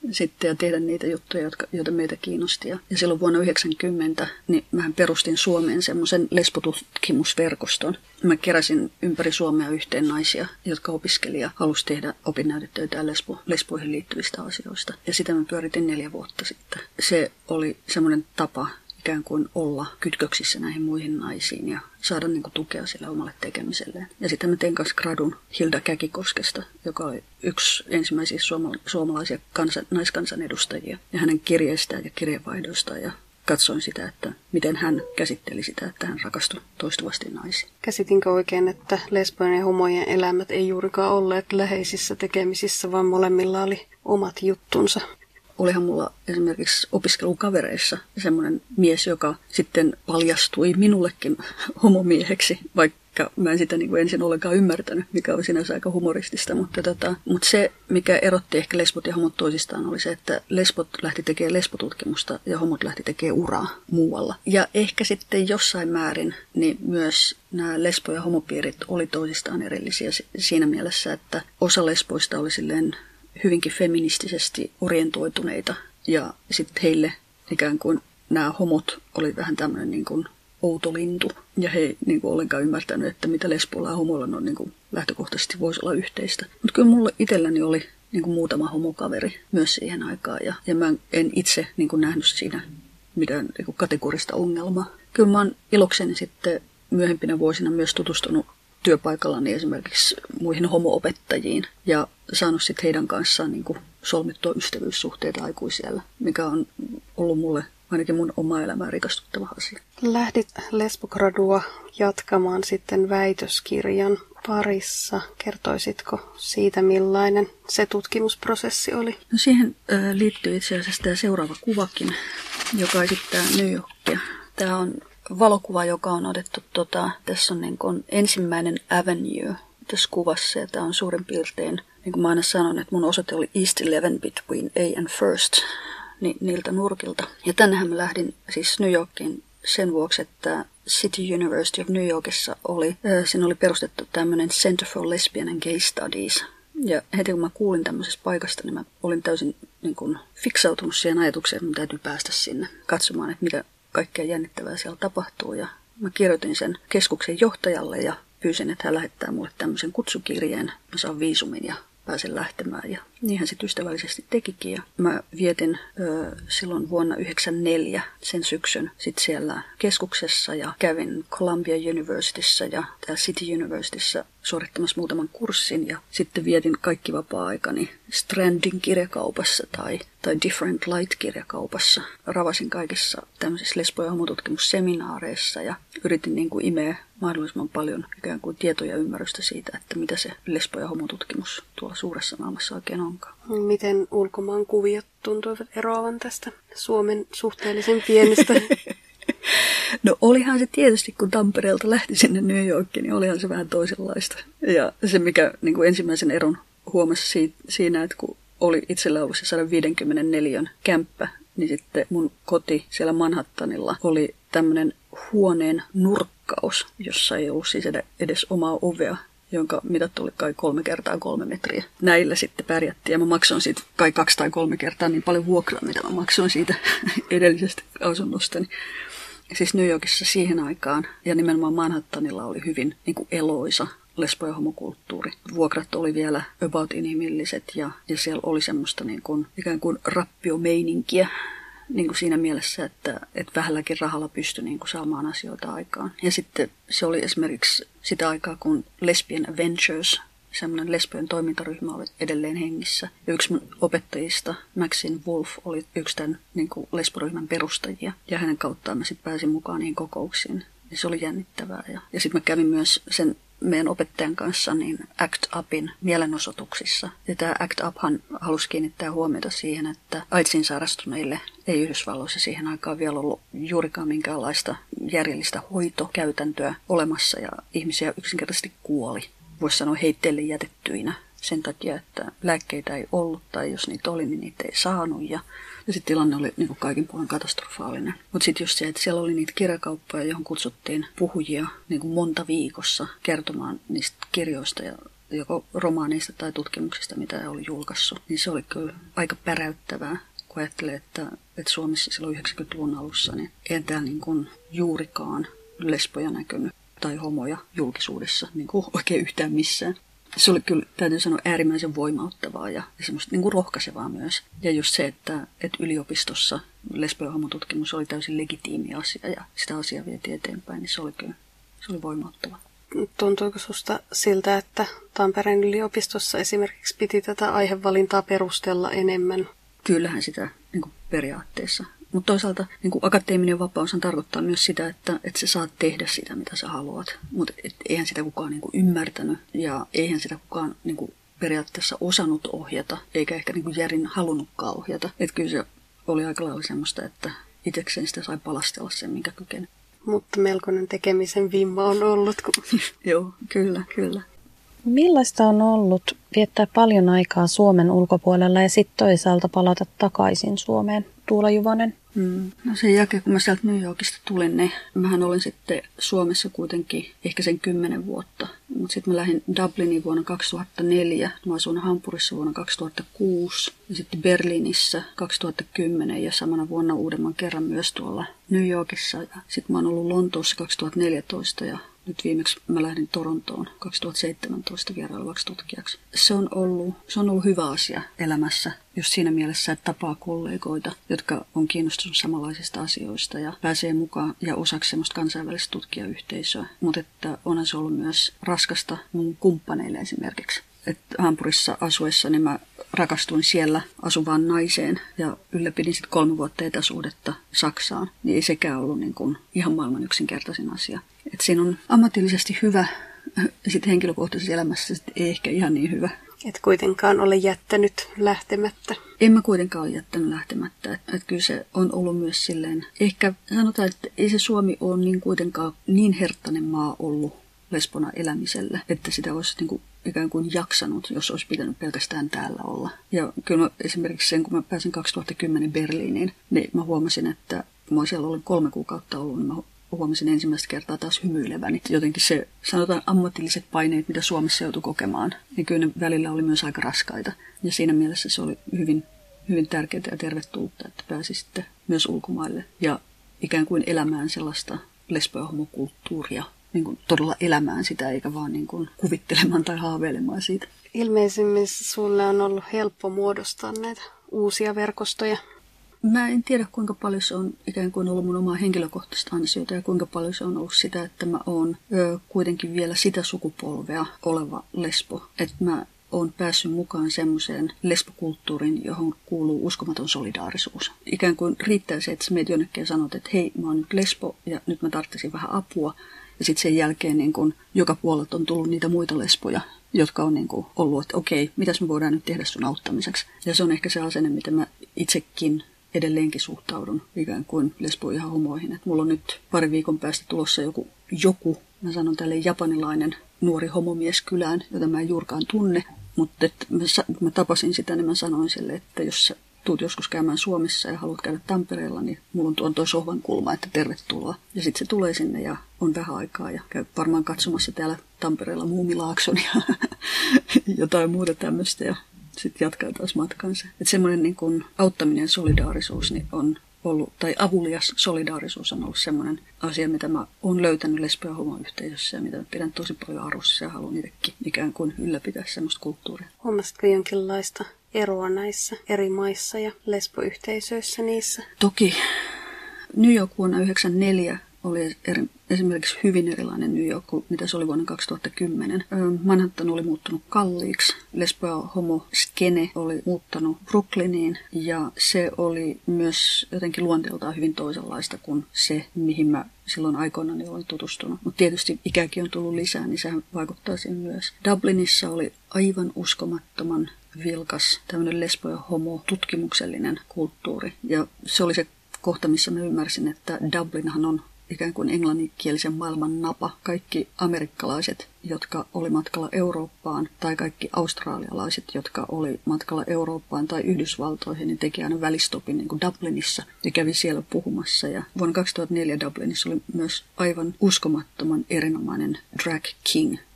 sitten ja tehdä niitä juttuja, joita meitä kiinnosti. Ja silloin vuonna 1990 niin mähän perustin Suomeen semmoisen lesbotutkimusverkoston. Mä keräsin ympäri Suomea yhteen naisia, jotka opiskeli ja halusi tehdä opinnäytetöitä lesboihin liittyvistä asioista. Ja sitä mä pyöritin 4 vuotta sitten. Se oli semmoinen tapa ikään kuin olla kytköksissä näihin muihin naisiin ja saada niin kuin tukea sille omalle tekemiselleen. Ja sitten mä tein kanssa gradun Hilda Käkikoskesta, joka oli yksi ensimmäisiä suomalaisia naiskansanedustajia. Ja hänen kirjeistään ja kirjeenvaihdoistaan ja katsoin sitä, että miten hän käsitteli sitä, että hän rakastui toistuvasti naisiin. Käsitinkö oikein, että lesbojen ja homojen elämät ei juurikaan olleet läheisissä tekemisissä, vaan molemmilla oli omat juttunsa? Olihan mulla esimerkiksi opiskelukavereissa semmoinen mies, joka sitten paljastui minullekin homomieheksi, vaikka mä en sitä niin kuin ensin ollenkaan ymmärtänyt, mikä on sinänsä aika humoristista. Mutta se, mikä erotti ehkä lesbot ja homot toisistaan, oli se, että lesbot lähti tekemään lesbotutkimusta ja homot lähti tekemään uraa muualla. Ja ehkä sitten jossain määrin niin myös nämä lesbo- ja homopiirit oli toisistaan erillisiä siinä mielessä, että osa lesboista oli silleen hyvinkin feministisesti orientoituneita ja sitten heille ikään kuin nämä homot oli vähän tämmöinen niin kuin outo lintu ja he ei niin kuin ollenkaan ymmärtänyt, että mitä lesboilla ja homoilla on niin kuin lähtökohtaisesti voisi olla yhteistä. Mutta kyllä mulla itselläni oli niin kuin muutama homokaveri myös siihen aikaan ja mä en itse niin kuin nähnyt siinä mitään niin kuin kategorista ongelmaa. Kyllä mä oon ilokseni sitten myöhempinä vuosina myös tutustunut työpaikallani esimerkiksi muihin homo-opettajiin ja saanut sitten heidän kanssaan niin kuin solmittua ystävyyssuhteita aikuisiellä, mikä on ollut mulle ainakin mun oma elämää rikastuttava asia. Lähdit lesbogradua jatkamaan sitten väitöskirjan parissa. Kertoisitko siitä, millainen se tutkimusprosessi oli? No siihen liittyy itse asiassa tämä seuraava kuvakin, joka esittää New Yorkia. Tämä on valokuva, joka on otettu, tässä on niin kuin ensimmäinen avenue tässä kuvassa, ja tämä on suurin piirtein, niin kuin mä aina sanon, että mun osoite oli East 11 between A and First, niiltä nurkilta. Ja tännehän mä lähdin siis New Yorkiin sen vuoksi, että City University of New Yorkissa siinä oli perustettu tämmöinen Center for Lesbian and Gay Studies. Ja heti kun mä kuulin tämmöisestä paikasta, niin mä olin täysin niin kuin fiksautunut siihen ajatukseen, että mun täytyy päästä sinne katsomaan, että mitä kaikkea jännittävää siellä tapahtuu. Ja mä kirjoitin sen keskuksen johtajalle ja pyysin, että hän lähettää mulle tämmöisen kutsukirjeen. Mä saan viisumin ja pääsen lähtemään. Ja niin hän sitten ystävällisesti tekikin. Ja mä vietin silloin vuonna 1994 sen syksyn sit siellä keskuksessa ja kävin Columbia Universityssä ja täällä City Universityssä suorittamassa muutaman kurssin. Ja sitten vietin kaikki vapaa-aikani Strandin kirjakaupassa tai Different Light-kirjakaupassa. Ravasin kaikissa tämmöisissä lesbo- ja homotutkimusseminaareissa ja yritin niin kuin imeä mahdollisimman paljon ikään kuin tietoja ja ymmärrystä siitä, että mitä se lesbo- ja homotutkimus tuolla suuressa maailmassa oikein onkaan. Miten ulkomaan kuviot tuntuivat eroavan tästä Suomen suhteellisen pienestä? No olihan se tietysti, kun Tampereelta lähti sinne New Yorkiin, niin olihan se vähän toisenlaista. Ja se, mikä niin kuin ensimmäisen eron huomasi siinä, että kun oli itsellä ollut se 154 kämppä, niin sitten mun koti siellä Manhattanilla oli tämmöinen huoneen nurkkaus, jossa ei ollut siis edes omaa ovea, jonka mitat oli kai 3 × 3 metriä. Näillä sitten pärjättiin ja mä maksoin siitä kai 2 tai 3 kertaa niin paljon vuokraa, mitä mä maksoin siitä edellisestä asunnostani. Siis New Yorkissa siihen aikaan ja nimenomaan Manhattanilla oli hyvin niin kuin eloisa lesbo- ja homokulttuuri. Vuokrat oli vielä about inhimilliset ja siellä oli semmoista niin kuin, ikään kuin rappiomeininkiä niin kuin siinä mielessä, että vähälläkin rahalla pystyi niin kuin saamaan asioita aikaan. Ja sitten se oli esimerkiksi sitä aikaa, kun Lesbian Adventures, semmoinen lesbojen toimintaryhmä, oli edelleen hengissä. Ja yksi mun opettajista, Maxine Wolf, oli yksi tämän niin kuin lesboryhmän perustajia. Ja hänen kauttaan mä sitten pääsin mukaan niihin kokouksiin. Ja se oli jännittävää. Ja sitten mä kävin myös sen meidän opettajan kanssa niin ACT UPin mielenosoituksissa. Ja tämä ACT UPhan halusi kiinnittää huomiota siihen, että AIDSin sairastuneille ei Yhdysvalloissa siihen aikaan vielä ollut juurikaan minkäänlaista järjellistä hoitokäytäntöä olemassa ja ihmisiä yksinkertaisesti kuoli. Voisi sanoa heitteille jätettyinä sen takia, että lääkkeitä ei ollut tai jos niitä oli, niin niitä ei saanut. Ja sitten tilanne oli niin kuin kaikin puolin katastrofaalinen. Mutta sitten just se, että siellä oli niitä kirjakauppoja, johon kutsuttiin puhujia niin kuin monta viikossa kertomaan niistä kirjoista ja joko romaaneista tai tutkimuksista, mitä oli julkaissut. Niin se oli kyllä aika päräyttävää, kun ajattelee, että Suomessa silloin 90-luvun alussa, niin ei täällä niin kuin juurikaan lesboja näkynyt tai homoja julkisuudessa niin kuin oikein yhtään missään. Se oli kyllä, täytyy sanoa, äärimmäisen voimauttavaa ja semmoista niin kuin rohkaisevaa myös. Ja just se, että yliopistossa lesbo- ja homotutkimus oli täysin legitiimi asia ja sitä asiaa vietiin eteenpäin, niin se oli voimauttavaa. Tuntuuko susta siltä, että Tampereen yliopistossa esimerkiksi piti tätä aihevalintaa perustella enemmän? Kyllähän sitä niin kuin periaatteessa. Mutta toisaalta niin kuin akateeminen vapaushan tarkoittaa myös sitä, että sä saat tehdä sitä, mitä sä haluat. Mutta eihän sitä kukaan niin kuin ymmärtänyt ja eihän sitä kukaan niin kuin periaatteessa osannut ohjata, eikä ehkä niin kuin järin halunnutkaan ohjata. Että kyllä se oli aika lailla semmoista, että itsekseen sitä sai palastella sen, minkä kykeni. Mutta melkoinen tekemisen vimma on ollut. Joo, kyllä. Millaista on ollut viettää paljon aikaa Suomen ulkopuolella ja sitten toisaalta palata takaisin Suomeen? Tuula Juvonen. No sen jälkeen, kun mä sieltä New Yorkista tulin, niin mähän olin sitten Suomessa kuitenkin ehkä sen 10 vuotta. Mutta sitten mä lähdin Dubliniin vuonna 2004, mä asuin Hampurissa vuonna 2006 ja sitten Berliinissä 2010 ja samana vuonna uudemman kerran myös tuolla New Yorkissa. Ja sitten mä oon ollut Lontoossa 2014 ja nyt viimeksi mä lähdin Torontoon 2017 vierailevaksi tutkijaksi. Se on ollut hyvä asia elämässä, just siinä mielessä, että tapaa kollegoita, jotka on kiinnostunut samanlaisista asioista ja pääsee mukaan ja osaksi semmoista kansainvälistä tutkijayhteisöä. Mutta että onhan se ollut myös raskasta mun kumppaneille esimerkiksi. Että Hampurissa asuessa niin mä rakastuin siellä asuvaan naiseen ja ylläpidin sitten 3 vuotta etäsuhdetta Saksaan. Niin ei sekään ollut niin kuin ihan maailman yksinkertaisin asia. Et siinä on ammatillisesti hyvä, sitten henkilökohtaisessa elämässä sit ei ehkä ihan niin hyvä. Et kuitenkaan ole jättänyt lähtemättä. En mä kuitenkaan ole jättänyt lähtemättä. Et kyllä se on ollut myös silleen, ehkä sanotaan, että ei se Suomi ole niin kuitenkaan niin herttainen maa ollut lesbona elämiselle, että sitä olisi niin kuin ikään kuin jaksanut, jos olisi pitänyt pelkästään täällä olla. Ja kyllä mä esimerkiksi sen, kun mä pääsin 2010 Berliiniin, niin mä huomasin, että kun mä siellä olin 3 kuukautta ollut, niin mä huomasin ensimmäistä kertaa taas hymyileväni. Jotenkin se, sanotaan ammatilliset paineet, mitä Suomessa joutui kokemaan, niin kyllä ne välillä oli myös aika raskaita. Ja siinä mielessä se oli hyvin, hyvin tärkeää ja tervetullutta, että pääsi sitten myös ulkomaille ja ikään kuin elämään sellaista lesbo- ja homokulttuuria, niin kuin todella elämään sitä, eikä vaan niin kuin kuvittelemaan tai haaveilemaan siitä. Ilmeisimmin sulle on ollut helppo muodostaa näitä uusia verkostoja. Mä en tiedä, kuinka paljon se on ikään kuin ollut mun omaa henkilökohtaista ansiota ja kuinka paljon se on ollut sitä, että mä oon kuitenkin vielä sitä sukupolvea oleva lesbo. Että mä oon päässyt mukaan semmoiseen lesbokulttuuriin, johon kuuluu uskomaton solidaarisuus. Ikään kuin riittää se, että sä meet jonnekin ja sanot, että hei, mä oon nyt lesbo ja nyt mä tarvitsin vähän apua. Ja sitten sen jälkeen niin kun joka puolelta on tullut niitä muita lesboja, jotka on niin kun ollut, että okei, mitäs me voidaan nyt tehdä sun auttamiseksi. Ja se on ehkä se asenne, miten mä itsekin edelleenkin suhtaudun ikään kuin lesboihin ja homoihin. Et mulla on nyt 2 viikon päästä tulossa joku, mä sanon tälleen japanilainen nuori homomies kylään, jota mä en juurikaan tunne. Mutta mä tapasin sitä, niin mä sanoin sille, että jos sä tuut joskus käymään Suomessa ja haluat käydä Tampereella, niin mulla on toi sohvan kulma, että tervetuloa. Ja sitten se tulee sinne ja on vähän aikaa ja käy varmaan katsomassa täällä Tampereella Muumilaakson ja jotain muuta tämmöistä ja sitten jatkaa taas matkansa. Että semmoinen niin kuin auttaminen ja solidaarisuus niin on ollut, tai avulias solidaarisuus on ollut semmoinen asia, mitä mä oon löytänyt lesbo- ja homoyhteisössä ja mitä pidän tosi paljon arvossa ja haluan itsekin ikään kuin ylläpitää semmoista kulttuuria. Huomasitko jonkinlaista eroa näissä eri maissa ja lesboyhteisöissä niissä? Toki New York vuonna 1994 oli esimerkiksi hyvin erilainen New York kuin mitä se oli vuonna 2010. Manhattan oli muuttunut kalliiksi, lesbo- ja homo-skene oli muuttanut Brooklyniin ja se oli myös jotenkin luonteeltaan hyvin toisenlaista kuin se, mihin mä silloin aikoinaan olin tutustunut. Mutta tietysti ikäkin on tullut lisää, niin sehän vaikuttaa siihen myös. Dublinissa oli aivan uskomattoman vilkas tämmöinen lesbo- ja homo-tutkimuksellinen kulttuuri. Ja se oli se kohta, missä mä ymmärsin, että Dublinhan on ikään kuin englanninkielisen maailman napa. Kaikki amerikkalaiset, jotka oli matkalla Eurooppaan, tai kaikki australialaiset, jotka oli matkalla Eurooppaan tai Yhdysvaltoihin, niin teki aina välistopin niin kuin Dublinissa ja kävi siellä puhumassa. Ja vuonna 2004 Dublinissa oli myös aivan uskomattoman erinomainen drag king.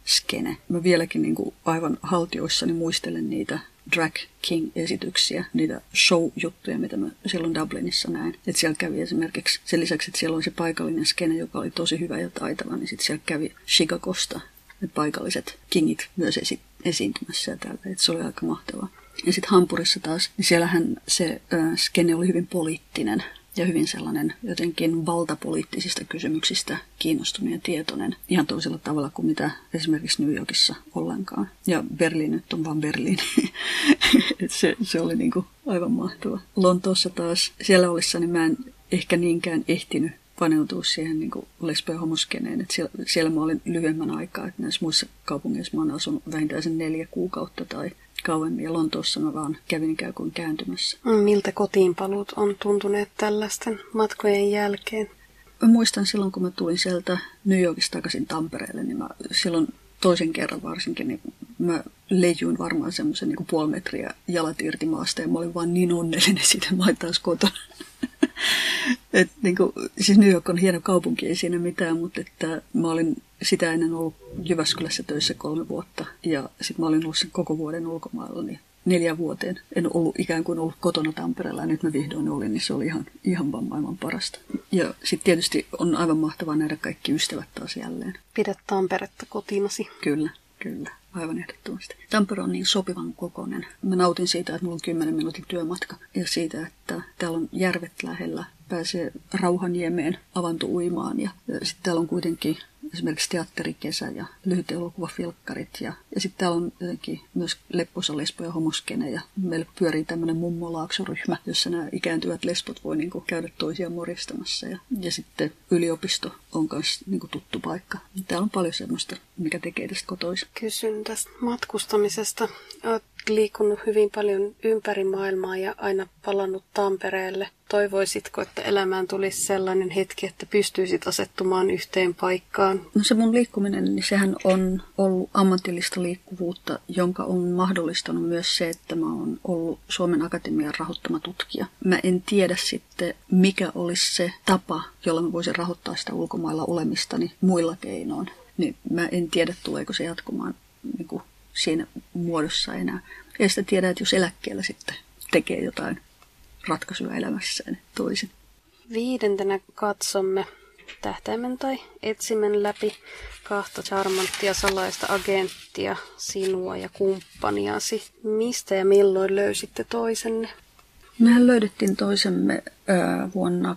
skene. Mä vieläkin niin kuin aivan haltioissani muistelen niitä Drag King-esityksiä, niitä show-juttuja, mitä mä silloin Dublinissa näin. Että siellä kävi esimerkiksi, sen lisäksi, että siellä oli se paikallinen skene, joka oli tosi hyvä ja taitava, niin sitten siellä kävi Chicagosta ne paikalliset kingit myös esiintymässä ja täältä. Että se oli aika mahtavaa. Ja sitten Hampurissa taas, niin siellähän se skene oli hyvin poliittinen ja hyvin sellainen jotenkin valtapoliittisista kysymyksistä kiinnostunut ja tietoinen. Ihan toisella tavalla kuin mitä esimerkiksi New Yorkissa ollenkaan. Ja Berliini nyt on vaan Berliini. se oli niinku aivan mahtava. Lontoossa taas, siellä ollessani mä en ehkä niinkään ehtinyt paneutua siihen niin lesbo- ja homoskeneen. Siellä mä olin lyhyemmän aikaa, että näissä muissa kaupungeissa mä oon asunut vähintään sen 4 kuukautta tai kauemmin. Ja Lontoossa mä vaan kävin ikään kuin kääntymässä. Miltä kotiinpaluut on tuntuneet tällaisten matkojen jälkeen? Mä muistan silloin, kun mä tulin sieltä New Yorkista takaisin Tampereelle, niin mä silloin toisen kerran varsinkin, niin mä leijuin varmaan semmoisen niin 0,5 metriä jalat irti maasta ja mä olin vaan niin onnellinen siitä, että mä olin taas kotona. Siis New York on hieno kaupunki, ei siinä mitään, mutta että mä olin sitä ennen ollut Jyväskylässä töissä 3 vuotta ja sitten mä olin ollut sen koko vuoden ulkomailla, niin 4 vuoteen en ollut ikään kuin ollut kotona Tampereella ja nyt mä vihdoin olin, niin se oli ihan vaan maailman parasta. Ja sitten tietysti on aivan mahtavaa nähdä kaikki ystävät taas jälleen. Pidät Tamperetta kotinasi. Kyllä. Aivan ehdottomasti. Tampere on niin sopivan kokoinen. Mä nautin siitä, että mulla on 10 minuutin työmatka ja siitä, että täällä on järvet lähellä. Pääsee Rauhanniemeen avantouimaan ja sitten täällä on kuitenkin esimerkiksi teatterikesä ja lyhyt elokuvafilkkarit ja sitten täällä on jotenkin myös lepposa lesbo- ja homoskene ja meillä pyörii tämmöinen mummolaaksoryhmä, jossa nämä ikääntyvät lesbot voi niinku käydä toisia moristamassa ja sitten yliopisto on myös niinku tuttu paikka. Täällä on paljon semmoista, mikä tekee tästä kotoisa. Kysyn tästä matkustamisesta. Olet liikkunut hyvin paljon ympäri maailmaa ja aina palannut Tampereelle. Toivoisitko, että elämään tulisi sellainen hetki, että pystyisit asettumaan yhteen paikkaan? No se mun liikkuminen, niin sehän on ollut ammatillista liikkuvuutta, jonka on mahdollistanut myös se, että mä oon ollut Suomen Akatemian rahoittama tutkija. Mä en tiedä sitten, mikä olisi se tapa, jolla mä voisin rahoittaa sitä ulkomailla olemistani muilla keinoin. Niin mä en tiedä, tuleeko se jatkumaan niin kuin siinä muodossa enää. Ja sitä tiedä, että jos eläkkeellä sitten tekee jotain ratkaisuja elämässään toisin. 5. katsomme tähtäimen tai etsimen läpi 2 charmanttia salaista agenttia, sinua ja kumppaniasi. Mistä ja milloin löysitte toisenne? Mehän löydettiin toisemme vuonna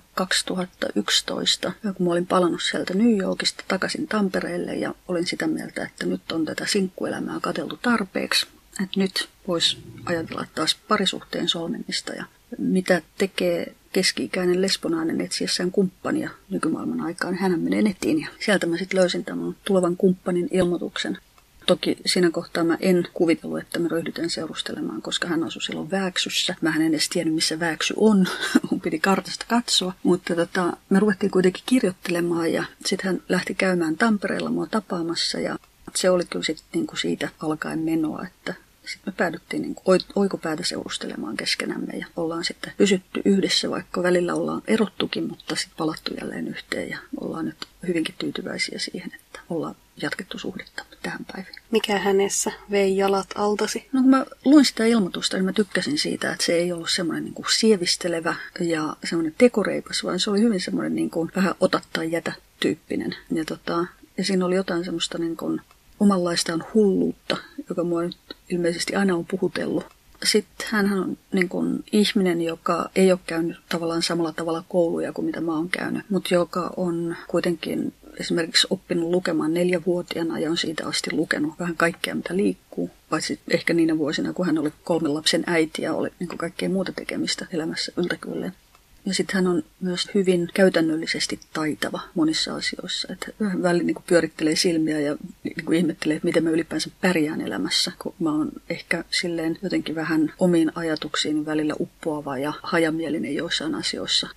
2011, kun mä olin palannut sieltä New Yorkista takaisin Tampereelle ja olin sitä mieltä, että nyt on tätä sinkkuelämää katseltu tarpeeksi. Että nyt voisi ajatella taas parisuhteen solmimista ja mitä tekee keski-ikäinen lesbonainen etsiessään kumppania nykymaailman aikaan. Hän menee nettiin ja sieltä mä sitten löysin tämän tulevan kumppanin ilmoituksen. Toki siinä kohtaa mä en kuvitellut, että me ryhdytään seurustelemaan, koska hän asui silloin Vääksyssä. Mä en edes tiennyt, missä Vääksy on. Mun piti kartasta katsoa. Mutta me ruvettiin kuitenkin kirjoittelemaan ja sitten hän lähti käymään Tampereella mua tapaamassa. Ja se oli kyllä sitten niinku siitä alkaen menoa, että sitten me päädyttiin niinku oikopäätä seurustelemaan keskenämme ja ollaan sitten pysytty yhdessä, vaikka välillä ollaan erottukin, mutta sitten palattu jälleen yhteen ja ollaan nyt hyvinkin tyytyväisiä siihen, että ollaan jatkettu suhdetta tähän päivään. Mikä hänessä vei jalat altasi? No kun mä luin sitä ilmoitusta, niin mä tykkäsin siitä, että se ei ollut semmoinen niin kuin sievistelevä ja semmoinen tekoreipas, vaan se oli hyvin semmoinen niin kuin vähän ota tai jätä tyyppinen. Ja siinä oli jotain semmoista niin kuin omanlaistaan hulluutta, joka mua nyt ilmeisesti aina on puhutellut. Sitten hänhän on niin kuin ihminen, joka ei ole käynyt tavallaan samalla tavalla kouluja kuin mitä mä oon käynyt, mutta joka on kuitenkin esimerkiksi oppinut lukemaan 4-vuotiaana ja on siitä asti lukenut vähän kaikkea, mitä liikkuu. Paitsi ehkä niinä vuosina, kun hän oli 3 lapsen äiti ja oli niin kuin kaikkea muuta tekemistä elämässä yltäkylleen. Ja sitten hän on myös hyvin käytännöllisesti taitava monissa asioissa. Että välillä niin kuin pyörittelee silmiä ja niin kuin ihmettelee, että miten mä ylipäänsä pärjään elämässä. Kun mä oon ehkä silleen jotenkin vähän omiin ajatuksiin välillä uppoava ja hajamielinen joissain asioissa.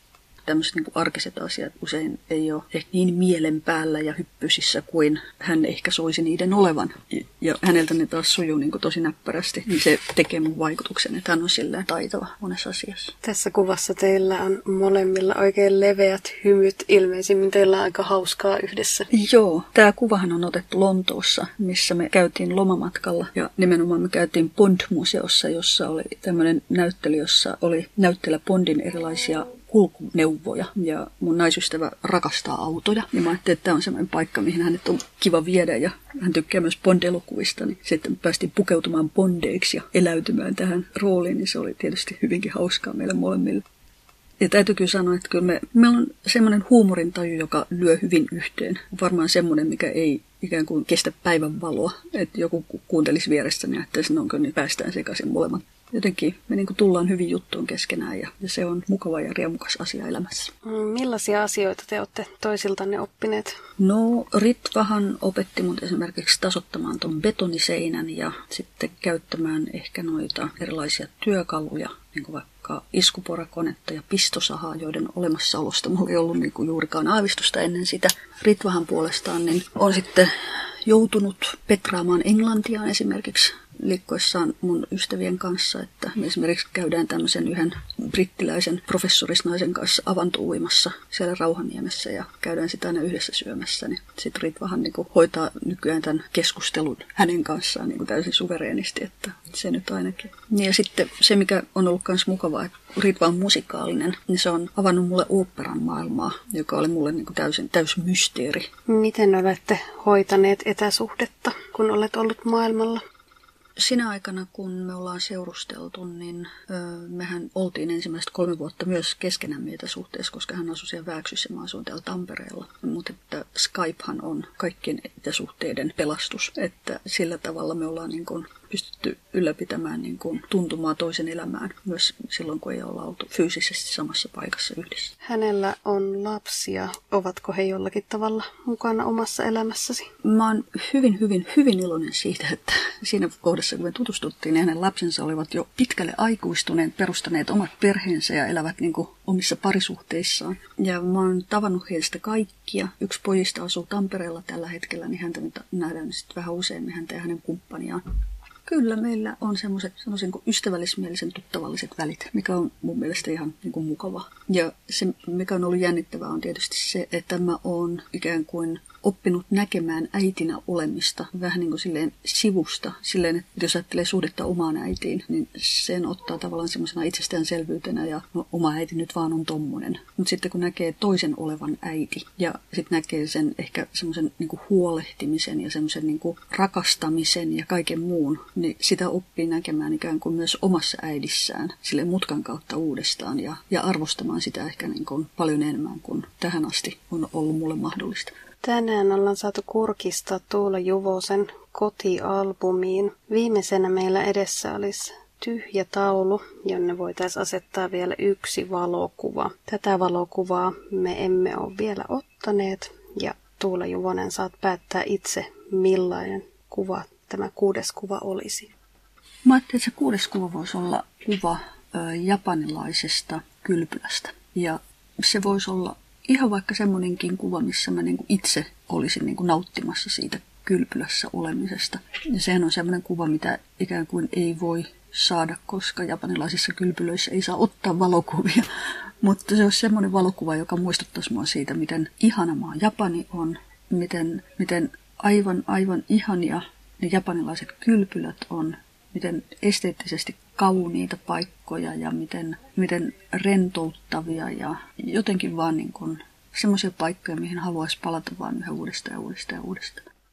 tämmöiset niin kuin arkiset asiat usein ei ole ehkä niin mielen päällä ja hyppysissä kuin hän ehkä soisi niiden olevan. Ja häneltä ne taas sujuu niin kuin tosi näppärästi, niin se tekee mun vaikutuksen, että hän on silleen taitava monessa asiassa. Tässä kuvassa teillä on molemmilla oikein leveät hymyt. Ilmeisimmin teillä on aika hauskaa yhdessä. Joo, tämä kuvahan on otettu Lontoossa, missä me käytiin lomamatkalla. Ja nimenomaan me käytiin Bond-museossa, jossa oli tämmöinen näyttely, jossa oli näyttelijä Bondin erilaisia kulkuneuvoja. Ja mun naisystävä rakastaa autoja. Ja mä ajattelin, että tämä on semmoinen paikka, mihin hänet on kiva viedä. Ja hän tykkää myös Bond-elokuvista. Niin sitten päästiin pukeutumaan Bondeiksi ja eläytymään tähän rooliin. Niin se oli tietysti hyvinkin hauskaa meille molemmille. Ja täytyy kyllä sanoa, että kyllä meillä on semmoinen huumorintaju, joka lyö hyvin yhteen. Varmaan semmoinen, mikä ei ikään kuin kestä päivän valoa. Että joku kuuntelisi vierestä, niin ajattelisi, niin päästään sekaisin molemmat. Jotenkin me niin kuin tullaan hyvin juttuun keskenään ja se on mukava ja riemukas asia elämässä. Millaisia asioita te olette toisiltanne oppineet? No, Ritvahan opetti mut esimerkiksi tasoittamaan ton betoniseinän ja sitten käyttämään ehkä noita erilaisia työkaluja, niin kuin vaikka iskuporakonetta ja pistosahaa, joiden olemassaolosta mulla ei ollut niin kuin juurikaan aavistusta ennen sitä. Ritvahan puolestaan niin on sitten joutunut petraamaan englantia esimerkiksi liikkuessaan mun ystävien kanssa, että me esimerkiksi käydään tämmöisen yhden brittiläisen professorisnaisen kanssa avantouimassa siellä Rauhaniemessä ja käydään sitä aina yhdessä syömässä. Niin sitten Ritvahan niin kuin hoitaa nykyään tämän keskustelun hänen kanssaan niin kuin täysin suvereenisti, että se nyt ainakin. Ja sitten se, mikä on ollut myös mukavaa, että Ritva on musikaalinen, niin se on avannut mulle oopperan maailmaa, joka oli mulle niin kuin täysin mysteeri. Miten olette hoitaneet etäsuhdetta, kun olet ollut maailmalla? Sinä aikana, kun me ollaan seurusteltu, niin mehän oltiin ensimmäistä 3 vuotta myös keskenämme etäsuhteessa, koska hän asui siellä Vääksyssä ja mä asuin täällä Tampereella. Mutta että Skypehan on kaikkien etäsuhteiden pelastus, että sillä tavalla me ollaan niin kuin pystytty ylläpitämään niin kuin tuntumaa toisen elämään myös silloin, kun ei olla oltu fyysisesti samassa paikassa yhdessä. Hänellä on lapsia. Ovatko he jollakin tavalla mukana omassa elämässäsi? Mä oon hyvin iloinen siitä, että siinä kohdassa, kun me tutustuttiin, niin hänen lapsensa olivat jo pitkälle aikuistuneet, perustaneet omat perheensä ja elävät niin kuin omissa parisuhteissaan. Ja mä oon tavannut heistä kaikkia. Yksi pojista asuu Tampereella tällä hetkellä, niin häntä nyt nähdään sitten vähän useammin, häntä ja hänen kumppaniaan. Kyllä, meillä on semmoiset ystävällismielisen tuttavalliset välit, mikä on mun mielestä ihan niin kuin mukava. Ja se, mikä on ollut jännittävää, on tietysti se, että mä oon ikään kuin oppinut näkemään äitinä olemista vähän niin kuin silleen sivusta. Silleen, että jos ajattelee suhdetta omaan äitiin, niin sen ottaa tavallaan semmoisena itsestäänselvyytenä ja no, oma äiti nyt vaan on tommonen. Mutta sitten kun näkee toisen olevan äiti ja sitten näkee sen ehkä semmoisen niin kuin huolehtimisen ja semmoisen niin kuin rakastamisen ja kaiken muun, niin sitä oppii näkemään ikään kuin myös omassa äidissään silleen mutkan kautta uudestaan ja arvostamaan sitä ehkä niin kuin paljon enemmän kuin tähän asti on ollut mulle mahdollista. Tänään ollaan saatu kurkistaa Tuula Juvosen kotialbumiin. Viimeisenä meillä edessä olisi tyhjä taulu, jonne voitaisiin asettaa vielä 1 valokuva. Tätä valokuvaa me emme ole vielä ottaneet ja Tuula Juvonen saat päättää itse, millainen kuva tämä 6. kuva olisi. Mä ajattelin, että se 6. kuva voisi olla kuva japanilaisesta kylpylästä ja se voisi olla ihan vaikka semmoinenkin kuva, missä mä niin kuin itse olisin niin kuin nauttimassa siitä kylpylässä olemisesta. Ja sehän on semmoinen kuva, mitä ikään kuin ei voi saada, koska japanilaisissa kylpylöissä ei saa ottaa valokuvia. Mutta se olisi semmoinen valokuva, joka muistuttaisi mua siitä, miten ihana maa Japani on, miten aivan ihania ne japanilaiset kylpylät on, miten esteettisesti kauniita paikkoja ja miten rentouttavia ja jotenkin vaan niin kuin semmoisia paikkoja, mihin haluaisi palata vaan yhä uudestaan.